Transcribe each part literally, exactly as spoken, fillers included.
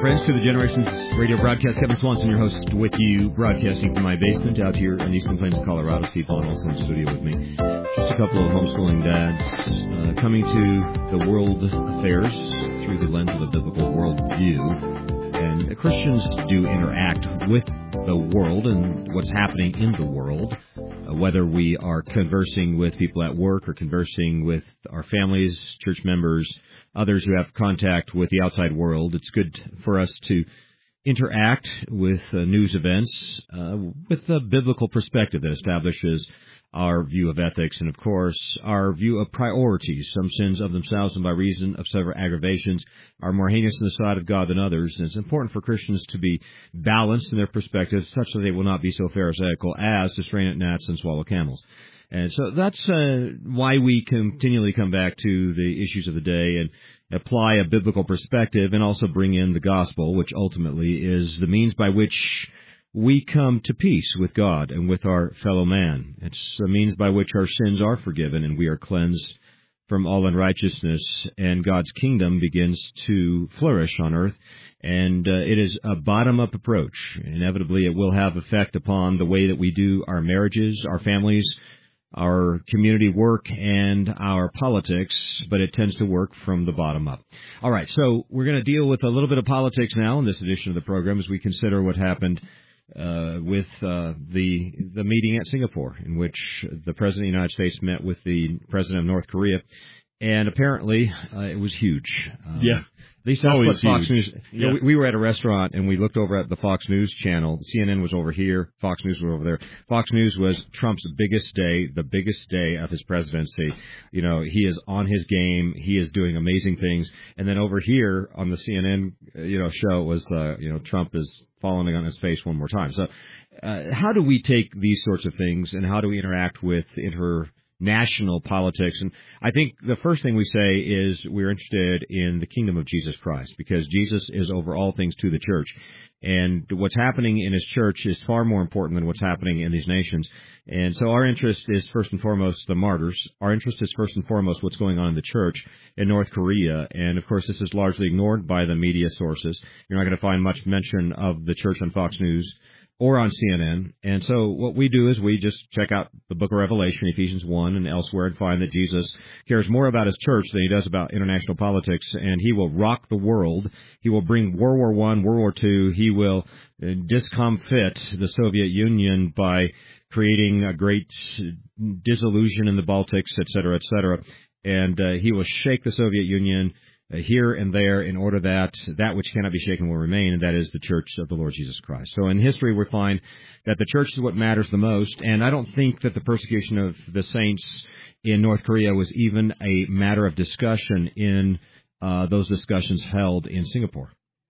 friends, to the Generations Radio broadcast. Kevin Swanson, your host, with you, broadcasting from my basement out here in Eastern Plains of Colorado. Steve Vaughn also in studio with me. Just a couple of homeschooling dads uh, coming to the world affairs through the lens of a biblical worldview. And Christians do interact with the world and what's happening in the world, uh, whether we are conversing with people at work or conversing with our families, church members, others who have contact with the outside world. It's good for us to interact with uh, news events uh, with a biblical perspective that establishes our view of ethics and, of course, our view of priorities. Some sins of themselves and by reason of several aggravations are more heinous in the sight of God than others. And it's important for Christians to be balanced in their perspectives such that they will not be so pharisaical as to strain at gnats and swallow camels. And so that's uh, why we continually come back to the issues of the day and apply a biblical perspective and also bring in the gospel, which ultimately is the means by which we come to peace with God and with our fellow man. It's a means by which our sins are forgiven and we are cleansed from all unrighteousness, and God's kingdom begins to flourish on earth. And uh, it is a bottom-up approach. Inevitably, it will have effect upon the way that we do our marriages, our families, our community work, and our politics, but it tends to work from the bottom up. All right, so we're going to deal with a little bit of politics now in this edition of the program as we consider what happened uh, with uh, the the meeting at Singapore, in which the President of the United States met with the President of North Korea, and apparently uh, it was huge. Um, yeah. At least that's what Fox huge. News. Yeah. You know, we, we were at a restaurant and we looked over at the Fox News channel. C N N was over here. Fox News was over there. Fox News was Trump's biggest day, the biggest day of his presidency. You know, he is on his game. He is doing amazing things. And then over here on the C N N, you know, show was, uh, you know, Trump is falling on his face one more time. So, uh, how do we take these sorts of things and how do we interact with inter? national politics? And I think the first thing we say is we're interested in the kingdom of Jesus Christ, because Jesus is over all things to the church. And what's happening in his church is far more important than what's happening in these nations. And so our interest is first and foremost the martyrs. Our interest is first and foremost what's going on in the church in North Korea. And, of course, this is largely ignored by the media sources. You're not going to find much mention of the church on Fox News or on C N N. And so what we do is we just check out the book of Revelation, Ephesians one, and elsewhere, and find that Jesus cares more about his church than he does about international politics, and he will rock the world. He will bring World War One, World War Two. He will discomfit the Soviet Union by creating a great dissolution in the Baltics, et cetera, et cetera. And uh, he will shake the Soviet Union here and there in order that that which cannot be shaken will remain, and that is the church of the Lord Jesus Christ. So in history, we find that the church is what matters the most, and I don't think that the persecution of the saints in North Korea was even a matter of discussion in uh, those discussions held in Singapore.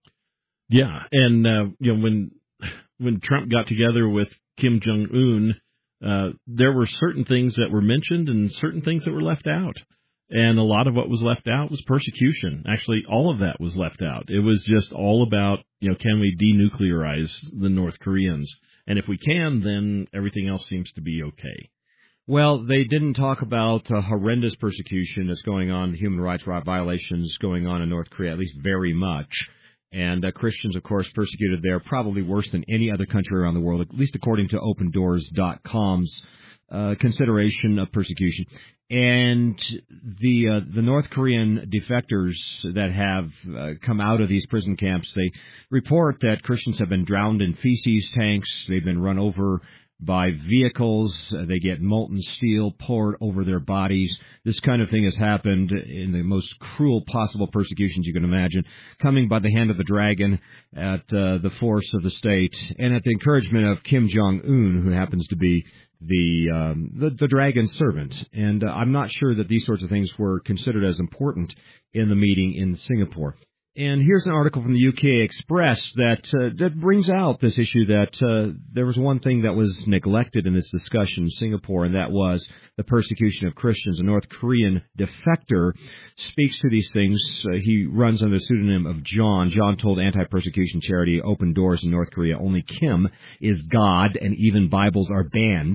Yeah, and uh, you know, when when Trump got together with Kim Jong-un, uh, there were certain things that were mentioned and certain things that were left out. And a lot of what was left out was persecution. Actually, all of that was left out. It was just all about, you know, can we denuclearize the North Koreans? And if we can, then everything else seems to be okay. Well, they didn't talk about uh, horrendous persecution that's going on, human rights violations going on in North Korea, at least very much. And uh, Christians, of course, persecuted there probably worse than any other country around the world, at least according to open doors dot com's uh, consideration of persecution. And the uh, the North Korean defectors that have uh, come out of these prison camps, they report that Christians have been drowned in feces tanks. They've been run over by vehicles. Uh, they get molten steel poured over their bodies. This kind of thing has happened in the most cruel possible persecutions you can imagine, coming by the hand of the dragon at uh, the force of the state and at the encouragement of Kim Jong-un, who happens to be the um, the, the dragon's servant. And uh, I'm not sure that these sorts of things were considered as important in the meeting in Singapore. And here's an article from the U K Express that uh, that brings out this issue that uh, there was one thing that was neglected in this discussion in Singapore, and that was the persecution of Christians. A North Korean defector speaks to these things. Uh, he runs under the pseudonym of John. John told anti-persecution charity Open Doors in North Korea, only Kim is God and even Bibles are banned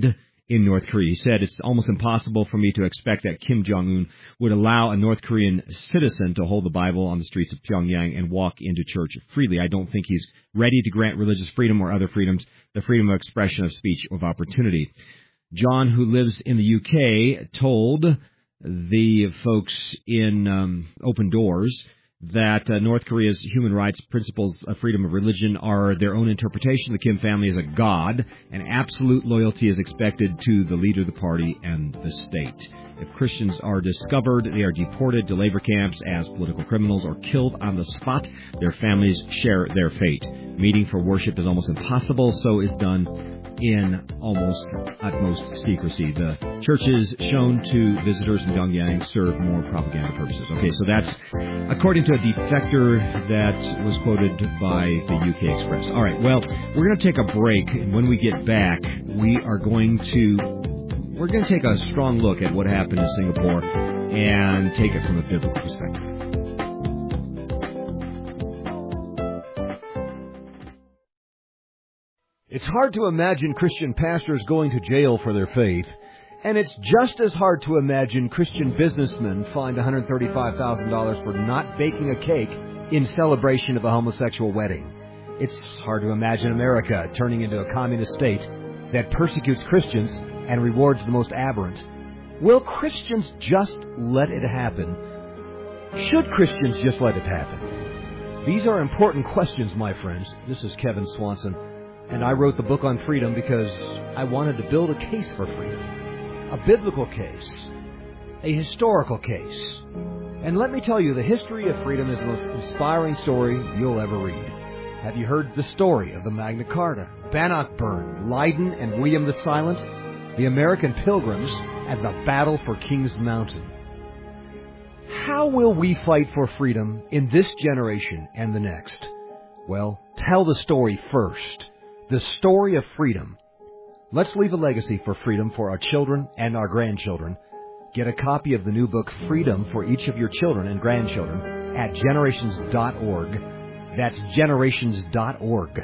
in North Korea. He said, it's almost impossible for me to expect that Kim Jong-un would allow a North Korean citizen to hold the Bible on the streets of Pyongyang and walk into church freely. I don't think he's ready to grant religious freedom or other freedoms, the freedom of expression, of speech, of opportunity. John, who lives in the U K, told the folks in um, Open Doors that uh, North Korea's human rights principles of freedom of religion are their own interpretation. The Kim family is a god, and absolute loyalty is expected to the leader of the party and the state. If Christians are discovered, they are deported to labor camps as political criminals or killed on the spot. Their families share their fate. Meeting for worship is almost impossible, so is done in almost utmost secrecy. The churches shown to visitors in Pyongyang serve more propaganda purposes. Okay, so that's according to a defector that was quoted by the U K Express. All right, well, we're going to take a break, and when we get back, we are going to we're going to take a strong look at what happened in Singapore and take it from a biblical perspective. It's hard to imagine Christian pastors going to jail for their faith, and it's just as hard to imagine Christian businessmen fined one hundred thirty-five thousand dollars for not baking a cake in celebration of a homosexual wedding. It's hard to imagine America turning into a communist state that persecutes Christians and rewards the most aberrant. Will Christians just let it happen? Should Christians just let it happen? These are important questions, my friends. This is Kevin Swanson. And I wrote the book on freedom because I wanted to build a case for freedom. A biblical case. A historical case. And let me tell you, the history of freedom is the most inspiring story you'll ever read. Have you heard the story of the Magna Carta, Bannockburn, Leiden, and William the Silent, the American Pilgrims, and the battle for King's Mountain? How will we fight for freedom in this generation and the next? Well, tell the story first. The story of freedom. Let's leave a legacy for freedom for our children and our grandchildren. Get a copy of the new book, Freedom, for each of your children and grandchildren at generations dot org. That's generations dot org.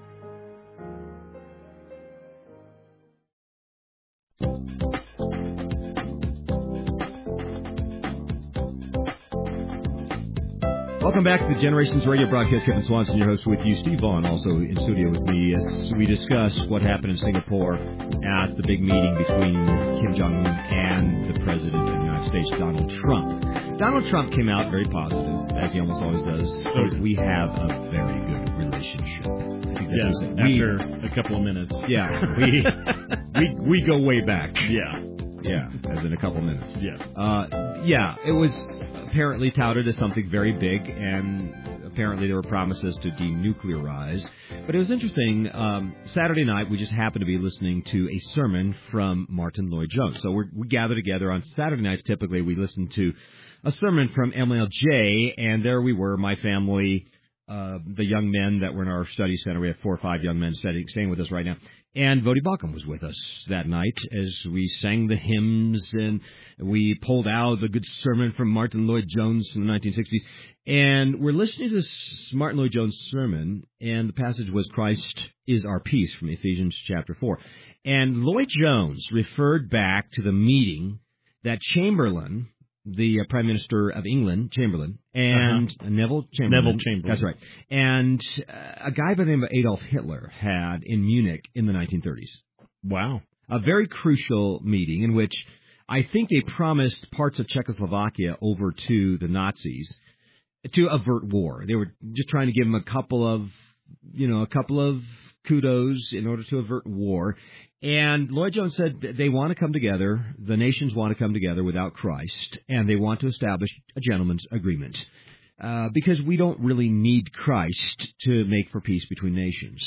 Welcome back to the Generations Radio broadcast. Kevin Swanson, your host, with you. Steve Vaughn, also in studio with me, as we discuss what happened in Singapore at the big meeting between Kim Jong-un and the President of the United States, Donald Trump. Donald Trump came out very positive, as he almost always does. So we have a very good relationship. I think that's yeah, we, after a couple of minutes. Yeah, we, we, we go way back. Yeah. Yeah, as in a couple minutes. Yeah. Uh, yeah, it was apparently touted as something very big, and apparently there were promises to denuclearize. But it was interesting. Um, Saturday night, we just happened to be listening to a sermon from Martin Lloyd-Jones. So we're, we gather together on Saturday nights. Typically, we listen to a sermon from M L J, and there we were, my family, uh, the young men that were in our study center. We have four or five young men studying, staying with us right now. And Vodi Bakum was with us that night as we sang the hymns and we pulled out the good sermon from Martin Lloyd-Jones from the nineteen sixties. And we're listening to this Martin Lloyd-Jones sermon, and the passage was Christ is our peace from Ephesians chapter four. And Lloyd-Jones referred back to the meeting that Chamberlain, the uh, Prime Minister of England, Chamberlain, and uh-huh. Neville Chamberlain. Neville Chamberlain. That's right. And uh, a guy by the name of Adolf Hitler had in Munich in the nineteen thirties. Wow. A very crucial meeting in which I think they promised parts of Czechoslovakia over to the Nazis to avert war. They were just trying to give them a couple of, you know, a couple of kudos in order to avert war. And Lloyd-Jones said they want to come together, the nations want to come together without Christ, and they want to establish a gentleman's agreement. Uh, because we don't really need Christ to make for peace between nations.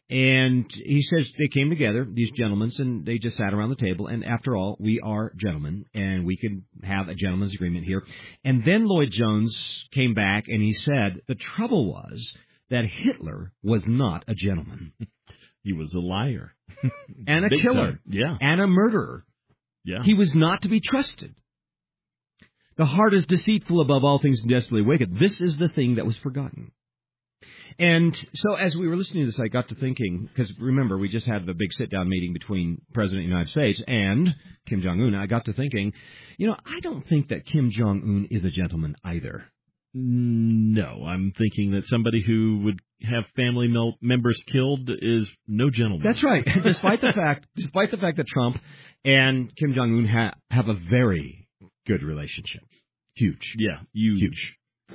And he says they came together, these gentlemen, and they just sat around the table, and after all, we are gentlemen, and we can have a gentleman's agreement here. And then Lloyd-Jones came back, and he said the trouble was that Hitler was not a gentleman. He was a liar. And a Big killer. time. Yeah. And a murderer. Yeah. He was not to be trusted. The heart is deceitful above all things and desperately wicked. This is the thing that was forgotten. And so as we were listening to this, I got to thinking, because remember, we just had the big sit-down meeting between President of the United States and Kim Jong-un. I got to thinking, you know, I don't think that Kim Jong-un is a gentleman either. No, I'm thinking that somebody who would have family members killed is no gentleman. That's right. despite the fact, despite the fact that Trump and Kim Jong-un ha- have a very good relationship. Huge. Yeah, huge. Huge.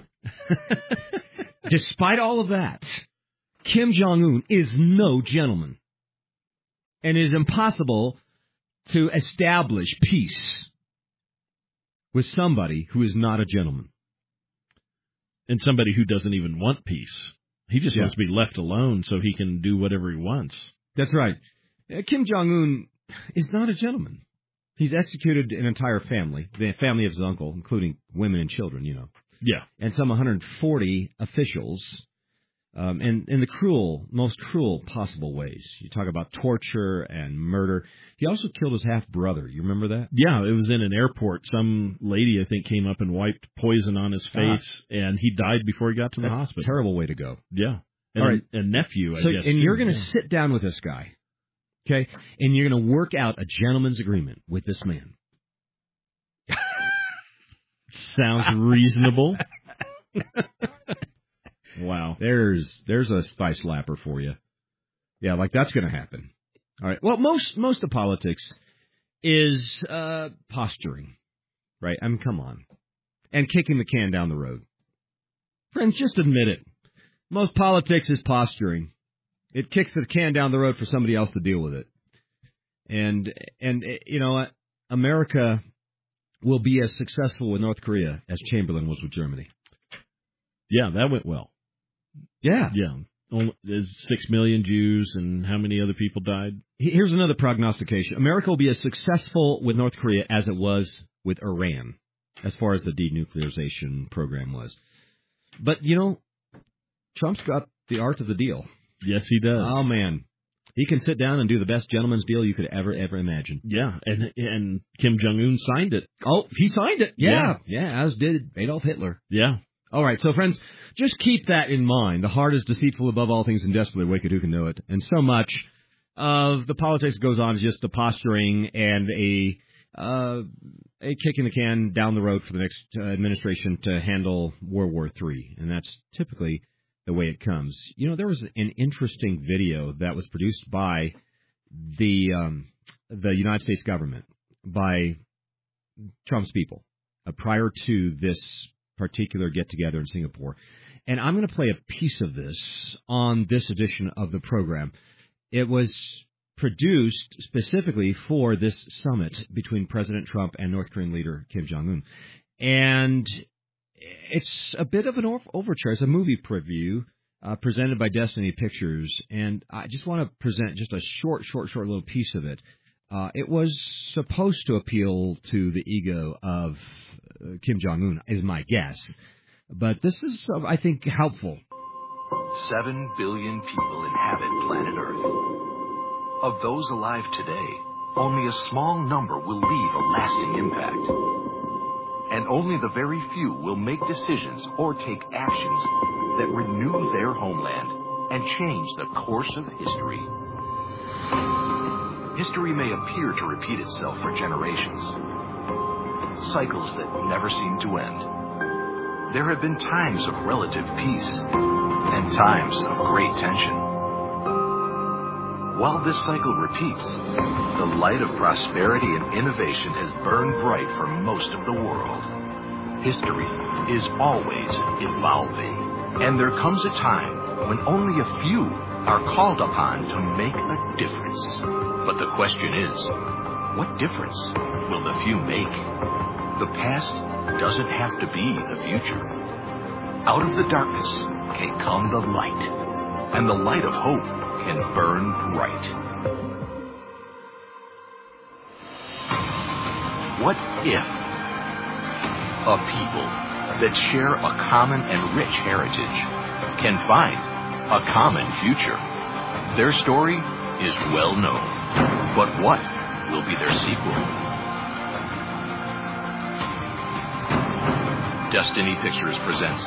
Despite all of that, Kim Jong-un is no gentleman. And it is impossible to establish peace with somebody who is not a gentleman. And somebody who doesn't even want peace. He just yeah. wants to be left alone so he can do whatever he wants. That's right. Kim Jong-un is not a gentleman. He's executed an entire family, the family of his uncle, including women and children, you know. Yeah. And some one hundred forty officials, um, and in the cruel, most cruel possible ways. You talk about torture and murder. He also killed his half-brother. You remember that? Yeah, it was in an airport. Some lady, I think, came up and wiped poison on his face, ah. and he died before he got to the That's hospital. A terrible way to go. Yeah. And All right. a, a nephew, I so, guess. And too. you're going to yeah. sit down with this guy, okay, and you're going to work out a gentleman's agreement with this man. Sounds reasonable. Wow. There's there's a thigh slapper for you. Yeah, like that's going to happen. All right. Well, most most of politics is uh, posturing, right? I mean, come on. And kicking the can down the road. Friends, just admit it. Most politics is posturing. It kicks the can down the road for somebody else to deal with it. And, and you know, America will be as successful with North Korea as Chamberlain was with Germany. Yeah, that went well. Yeah. Yeah. Only, there's six million Jews, and how many other people died? Here's another prognostication. America will be as successful with North Korea as it was with Iran, as far as the denuclearization program was. But, you know, Trump's got the art of the deal. Yes, he does. Oh, man. He can sit down and do the best gentleman's deal you could ever, ever imagine. Yeah, and and Kim Jong-un signed it. Oh, he signed it. Yeah. Yeah, yeah as did Adolf Hitler. Yeah. All right, so, friends, just keep that in mind. The heart is deceitful above all things and desperately wicked. Who can know it? And so much of the politics that goes on is just the posturing and a uh, a kicking the can down the road for the next uh, administration to handle World War Three. And that's typically the way it comes. You know, there was an interesting video that was produced by the um, the United States government, by Trump's people, uh, prior to this particular get-together in Singapore. And I'm going to play a piece of this on this edition of the program. It was produced specifically for this summit between President Trump and North Korean leader Kim Jong-un. And it's a bit of an overture. It's a movie preview uh, presented by Destiny Pictures. And I just want to present just a short, short, short little piece of it. Uh, it was supposed to appeal to the ego of uh, Kim Jong-un, is my guess. But this is, uh, I think, helpful. Seven billion people inhabit planet Earth. Of those alive today, only a small number will leave a lasting impact. And only the very few will make decisions or take actions that renew their homeland and change the course of history. History may appear to repeat itself for generations. Cycles that never seem to end. There have been times of relative peace and times of great tension. While this cycle repeats, the light of prosperity and innovation has burned bright for most of the world. History is always evolving, and there comes a time when only a few are called upon to make a difference. But the question is, what difference will the few make? The past doesn't have to be the future. Out of the darkness can come the light, and the light of hope can burn bright. What if a people that share a common and rich heritage can find a common future? Their story is well known, but what will be their sequel? Destiny Pictures presents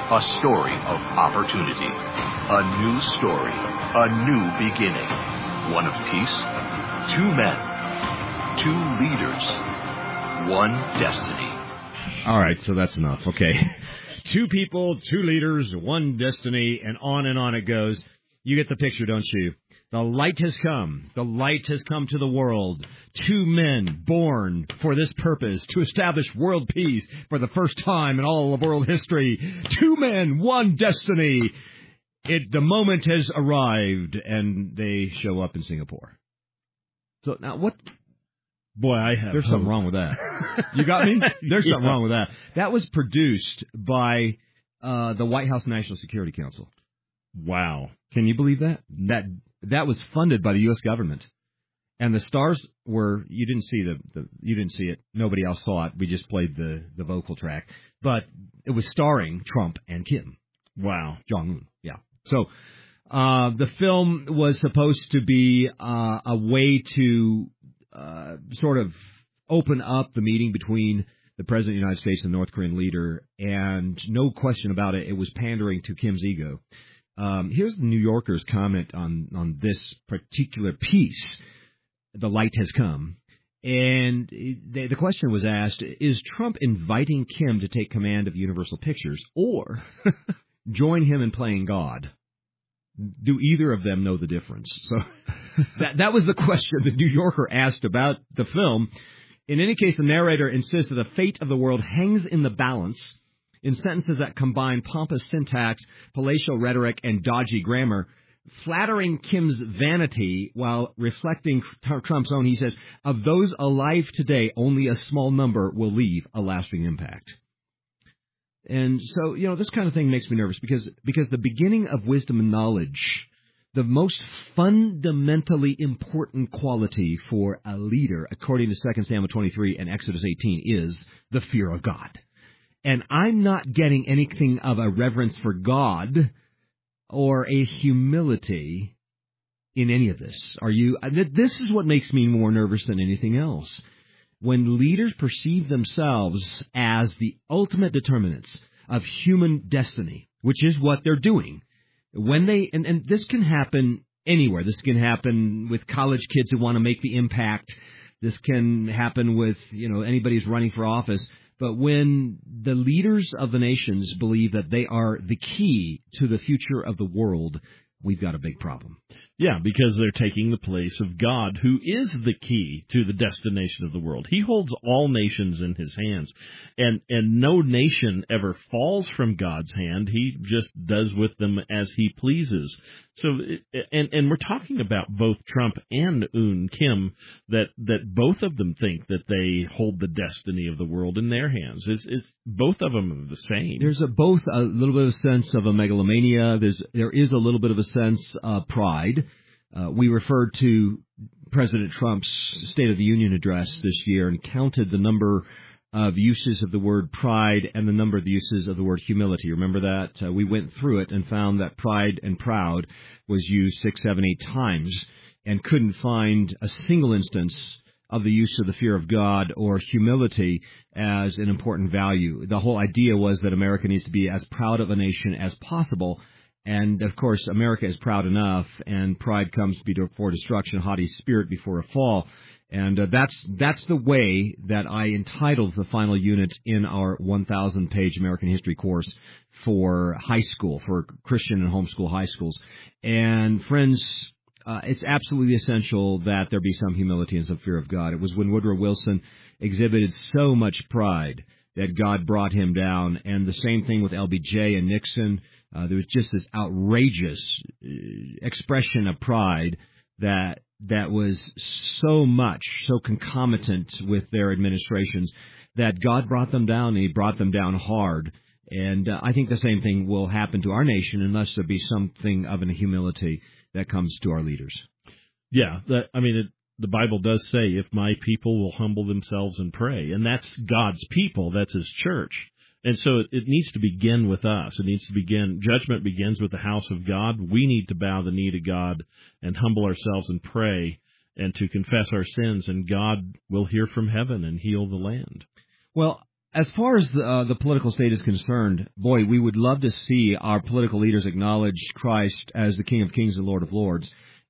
A story of opportunity. A new story. A new beginning. One of peace. Two men. Two leaders. One destiny. All right, so that's enough. Okay. Two people, two leaders, one destiny, and on and on it goes. You get the picture, don't you? The light has come. The light has come to the world. Two men born for this purpose, to establish world peace for the first time in all of world history. Two men, one destiny. It, the moment has arrived, and they show up in Singapore. So now what? Boy, I have. There's hope. something wrong with that. You got me? There's Yeah. something wrong with that. That was produced by uh, the White House National Security Council. Wow. Can you believe that? That that was funded by the U S government. And the stars were, you didn't see the, the you didn't see it. Nobody else saw it. We just played the, the vocal track. But it was starring Trump and Kim. Wow. Jong-un. Yeah. So uh, the film was supposed to be uh, a way to uh, sort of open up the meeting between the President of the United States and the North Korean leader. And no question about it, it was pandering to Kim's ego. Um, here's the New Yorker's comment on, on this particular piece. The light has come. And the, the question was asked, is Trump inviting Kim to take command of Universal Pictures or join him in playing God? Do either of them know the difference? So that that was the question the New Yorker asked about the film. In any case, the narrator insists that the fate of the world hangs in the balance in sentences that combine pompous syntax, palatial rhetoric, and dodgy grammar, flattering Kim's vanity while reflecting Trump's own. He says, of those alive today, only a small number will leave a lasting impact. And so, you know, this kind of thing makes me nervous because because the beginning of wisdom and knowledge, the most fundamentally important quality for a leader, according to Second Samuel twenty-three and Exodus eighteen, is the fear of God. And I'm not getting anything of a reverence for God or a humility in any of this. Are you? This is what makes me more nervous than anything else. When leaders perceive themselves as the ultimate determinants of human destiny, which is what they're doing, when they and, and this can happen anywhere. This can happen with college kids who want to make the impact. This can happen with, you know, anybody who's running for office. But when the leaders of the nations believe that they are the key to the future of the world, we've got a big problem. Yeah, because they're taking the place of God, who is the key to the destination of the world. He holds all nations in his hands, and and no nation ever falls from God's hand. He just does with them as he pleases. So, and and we're talking about both Trump and Eun Kim, that that both of them think that they hold the destiny of the world in their hands. It's, it's both of them are the same. There's a, both a little bit of a sense of a megalomania. There's there is a little bit of a sense of pride. Uh, we referred to President Trump's State of the Union address this year and counted the number of uses of the word pride and the number of uses of the word humility. Remember that? Uh, we went through it and found that pride and proud was used six, seven, eight times and couldn't find a single instance of the use of the fear of God or humility as an important value. The whole idea was that America needs to be as proud of a nation as possible. And, of course, America is proud enough, and pride comes before destruction, haughty spirit before a fall. And uh, that's that's the way that I entitled the final unit in our one thousand page American history course for high school, for Christian and homeschool high schools. And, friends, uh, it's absolutely essential that there be some humility and some fear of God. It was when Woodrow Wilson exhibited so much pride that God brought him down. And the same thing with L B J and Nixon. Uh, there was just this outrageous uh, expression of pride that that was so much, so concomitant with their administrations that God brought them down, and he brought them down hard. And uh, I think the same thing will happen to our nation unless there be something of an humility that comes to our leaders. Yeah, that, I mean, it, the Bible does say, if my people will humble themselves and pray, and that's God's people, that's his church. And so it, it needs to begin with us. It needs to begin, judgment begins with the house of God. We need to bow the knee to God and humble ourselves and pray and to confess our sins, and God will hear from heaven and heal the land. Well, as far as the, uh, the political state is concerned, boy, we would love to see our political leaders acknowledge Christ as the King of Kings and Lord of Lords,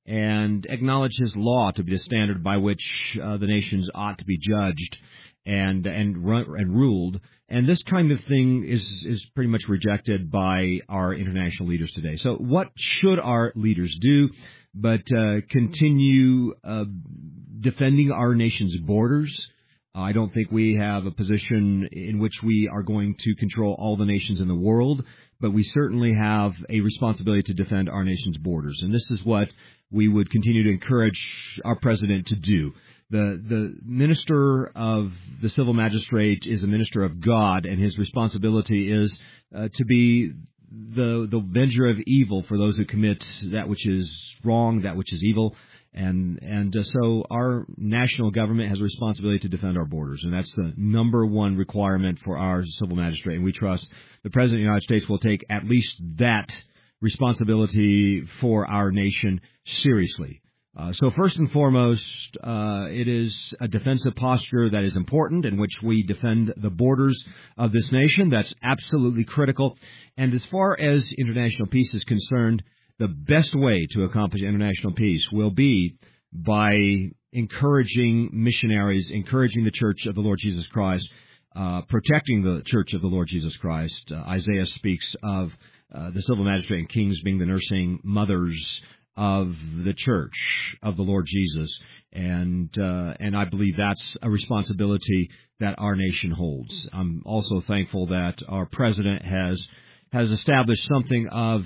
and acknowledge His law to be the standard by which uh, the nations ought to be judged and and and ruled. And this kind of thing is is pretty much rejected by our international leaders today. So what should our leaders do but uh, continue uh, defending our nation's borders? I don't think we have a position in which we are going to control all the nations in the world, but we certainly have a responsibility to defend our nation's borders. And this is what we would continue to encourage our president to do. The the minister of the civil magistrate is a minister of God, and his responsibility is uh, to be the the avenger of evil for those who commit that which is wrong, that which is evil. And and uh, so our national government has a responsibility to defend our borders, and that's the number one requirement for our civil magistrate. And we trust the President of the United States will take at least that responsibility for our nation seriously. Uh, so first and foremost, uh, it is a defensive posture that is important, in which we defend the borders of this nation. That's absolutely critical. And as far as international peace is concerned, the best way to accomplish international peace will be by encouraging missionaries, encouraging the Church of the Lord Jesus Christ, uh, protecting the Church of the Lord Jesus Christ. Uh, Isaiah speaks of uh, the civil magistrate and kings being the nursing mothers of the Church of the Lord Jesus, and uh, and I believe that's a responsibility that our nation holds. I'm also thankful that our president has has established something of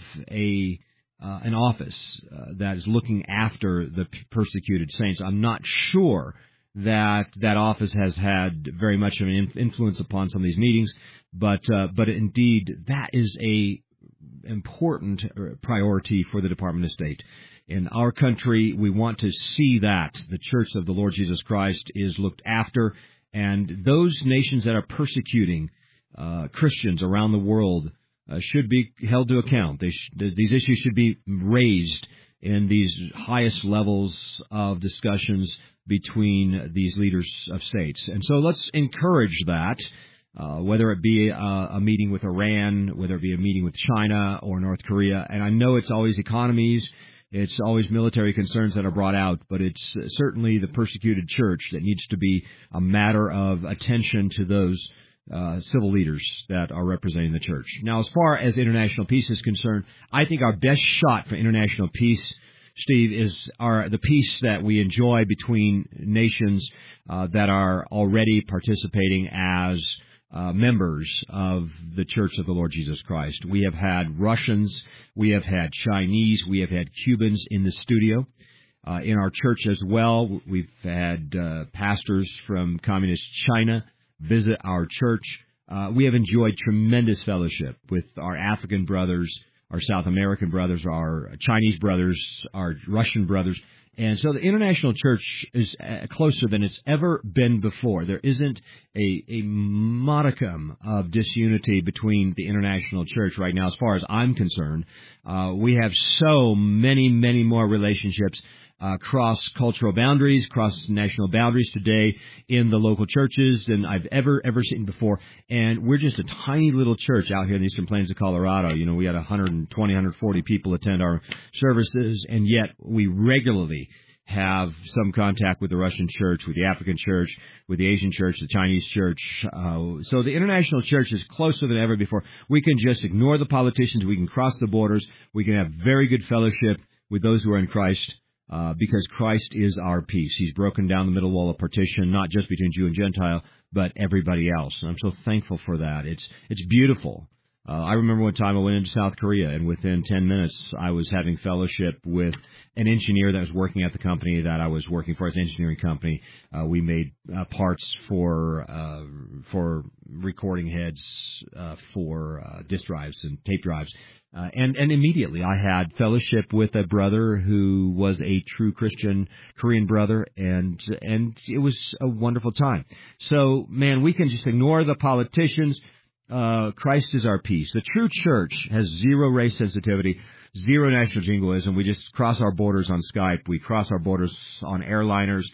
a uh, an office uh, that is looking after the persecuted saints. I'm not sure that that office has had very much of an influence upon some of these meetings, but uh, but indeed that is a important priority for the Department of State. In our country, we want to see that the Church of the Lord Jesus Christ is looked after, and those nations that are persecuting uh, Christians around the world uh, should be held to account. They sh- these issues should be raised in these highest levels of discussions between these leaders of states. And so let's encourage that. Uh, whether it be a, a meeting with Iran, whether it be a meeting with China or North Korea. And I know it's always economies, it's always military concerns that are brought out, but it's certainly the persecuted church that needs to be a matter of attention to those uh, civil leaders that are representing the church. Now, as far as international peace is concerned, I think our best shot for international peace, Steve, is our the peace that we enjoy between nations uh, that are already participating as Uh, members of the Church of the Lord Jesus Christ. We have had Russians, we have had Chinese, we have had Cubans in the studio. Uh, in our church as well, we've had uh, pastors from Communist China visit our church. Uh, we have enjoyed tremendous fellowship with our African brothers, our South American brothers, our Chinese brothers, our Russian brothers. And so the international church is closer than it's ever been before. There isn't a, a modicum of disunity between the international church right now, as far as I'm concerned. Uh, we have so many, many more relationships uh, cross cultural boundaries, cross national boundaries today in the local churches than I've ever, ever seen before. And we're just a tiny little church out here in the Eastern Plains of Colorado. You know, we had one hundred twenty, one hundred forty people attend our services, and yet we regularly have some contact with the Russian church, with the African church, with the Asian church, the Chinese church. Uh, so the international church is closer than ever before. We can just ignore the politicians. We can cross the borders. We can have very good fellowship with those who are in Christ, uh, because Christ is our peace. He's broken down the middle wall of partition, not just between Jew and Gentile, but everybody else. And I'm so thankful for that. It's it's beautiful. Uh, I remember one time I went into South Korea, and within ten minutes I was having fellowship with an engineer that was working at the company that I was working for, as an engineering company. Uh, we made uh, parts for uh, for recording heads uh, for uh, disk drives and tape drives. Uh, and, and immediately I had fellowship with a brother who was a true Christian Korean brother, and and it was a wonderful time. So, man, we can just ignore the politicians. Uh, Christ is our peace. The true church has zero race sensitivity, zero national jingoism. We just cross our borders on Skype. We cross our borders on airliners.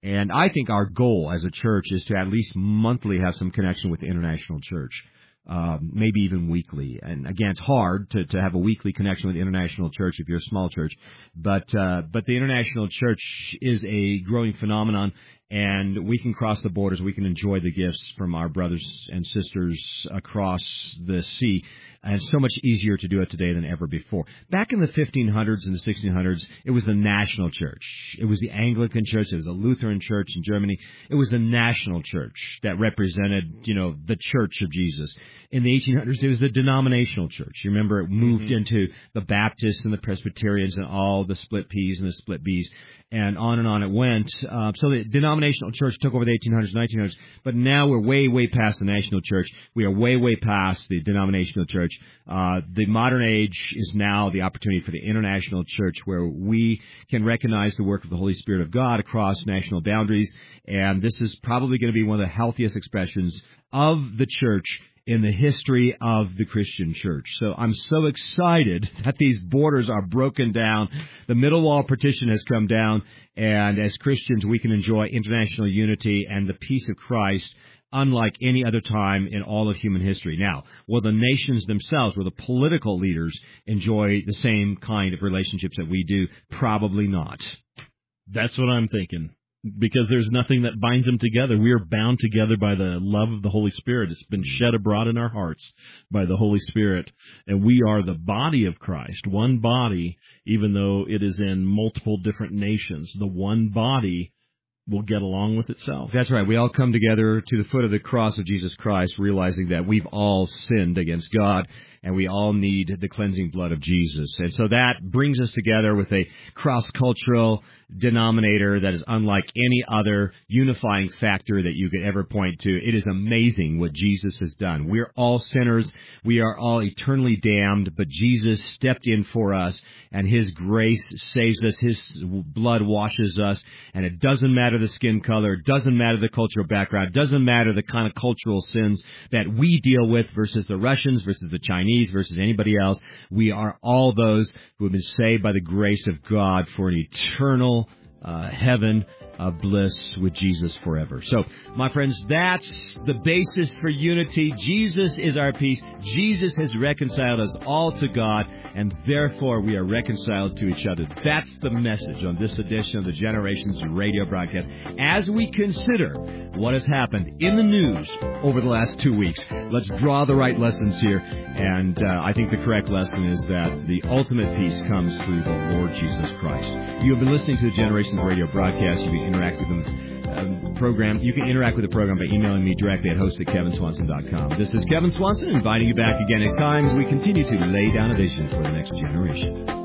And I think our goal as a church is to at least monthly have some connection with the International Church. Um, maybe even weekly. And again, it's hard to, to have a weekly connection with the International Church if you're a small church. But uh, but the International Church is a growing phenomenon, and we can cross the borders. We can enjoy the gifts from our brothers and sisters across the sea. And it's so much easier to do it today than ever before. Back in the fifteen hundreds and the sixteen hundreds, it was the national church. It was the Anglican church. It was the Lutheran church in Germany. It was the national church that represented, you know, the church of Jesus. In the eighteen hundreds, it was the denominational church. You remember it moved mm-hmm. into the Baptists and the Presbyterians and all the split P's and the split B's. And on and on it went. Uh, so the denominational church took over the eighteen hundreds, nineteen hundreds. But now we're way, way past the national church. We are way, way past the denominational church. Uh, the modern age is now the opportunity for the international church, where we can recognize the work of the Holy Spirit of God across national boundaries. And this is probably going to be one of the healthiest expressions of the church in the history of the Christian church. So I'm so excited that these borders are broken down. The middle wall partition has come down, and as Christians, we can enjoy international unity and the peace of Christ unlike any other time in all of human history. Now, will the nations themselves, will the political leaders enjoy the same kind of relationships that we do? Probably not. That's what I'm thinking. Because there's nothing that binds them together. We are bound together by the love of the Holy Spirit. It's been shed abroad in our hearts by the Holy Spirit. And we are the body of Christ, one body, even though it is in multiple different nations. The one body will get along with itself. That's right. We all come together to the foot of the cross of Jesus Christ, realizing that we've all sinned against God, and we all need the cleansing blood of Jesus. And so that brings us together with a cross-cultural denominator that is unlike any other unifying factor that you could ever point to. It is amazing what Jesus has done. We're all sinners. We are all eternally damned, but Jesus stepped in for us, and His grace saves us. His blood washes us, and it doesn't matter the skin color, it doesn't matter the cultural background, it doesn't matter the kind of cultural sins that we deal with versus the Russians, versus the Chinese, versus anybody else. We are all those who have been saved by the grace of God for an eternal uh, heaven of bliss with Jesus forever. So, my friends, that's the basis for unity. Jesus is our peace. Jesus has reconciled us all to God, and therefore we are reconciled to each other. That's the message on this edition of the Generations Radio broadcast. As we consider what has happened in the news over the last two weeks, let's draw the right lessons here. And uh, I think the correct lesson is that the ultimate peace comes through the Lord Jesus Christ. You have been listening to the Generations Radio broadcast. You can interact with the um, program. You can interact with the program by emailing me directly at host at kevin swanson dot com. This is Kevin Swanson inviting you back again next time as we continue to lay down a vision for the next generation.